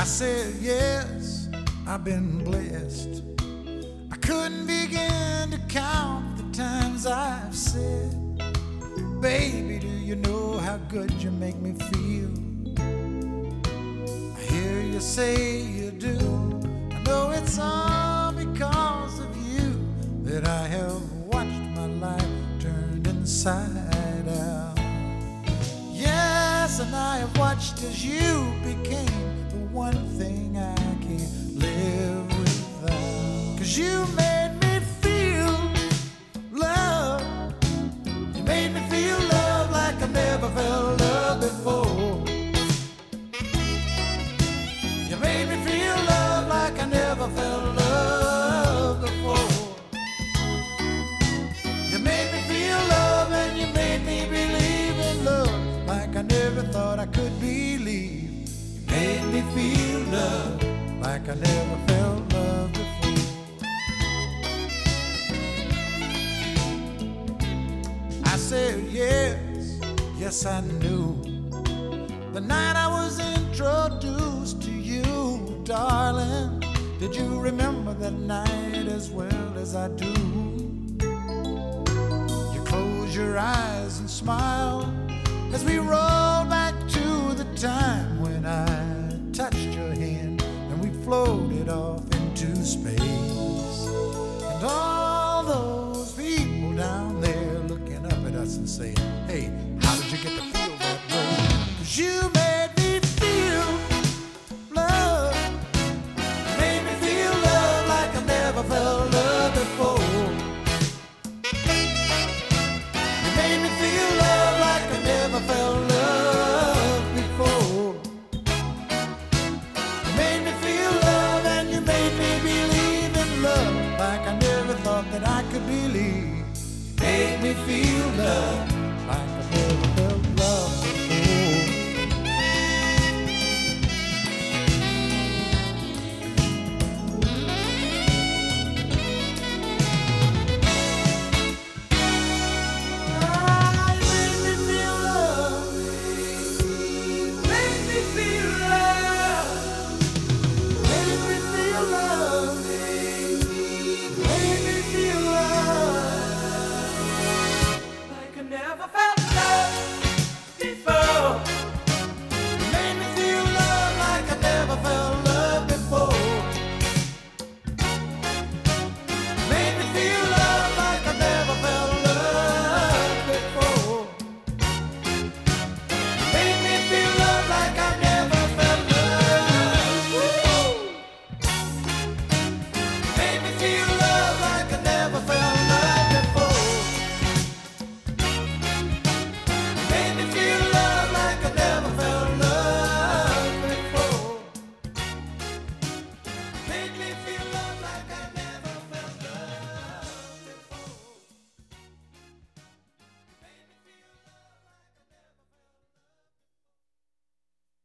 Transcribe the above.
said yes, I've been blessed. I couldn't begin to count the times I've said, baby, do you know how good you make me feel? I hear you say you do. I know it's all because of you that I have watched my life turned inside out. Yes, and I have watched as you became the one thing I can't live without. 'Cause you made me feel love. You made me feel love like I never felt love before. You made me feel love like I never felt love before. You made me feel love and you made me believe in love like I never thought I could believe. You made me feel love like I never felt love before. I said yes, yes I knew. The night I was introduced to you, darling, did you remember that night as well as I do? You close your eyes and smile as we roll back to the time when I touched your hand and we floated off into space. And all those people down there looking up at us and saying, hey, how did you get to feel that way? 'Cause you made me feel love. You made me feel love like I never felt love before. You made me feel love like I never felt love before. You made me feel love and you made me believe in love like I never thought that I could believe. You made me feel love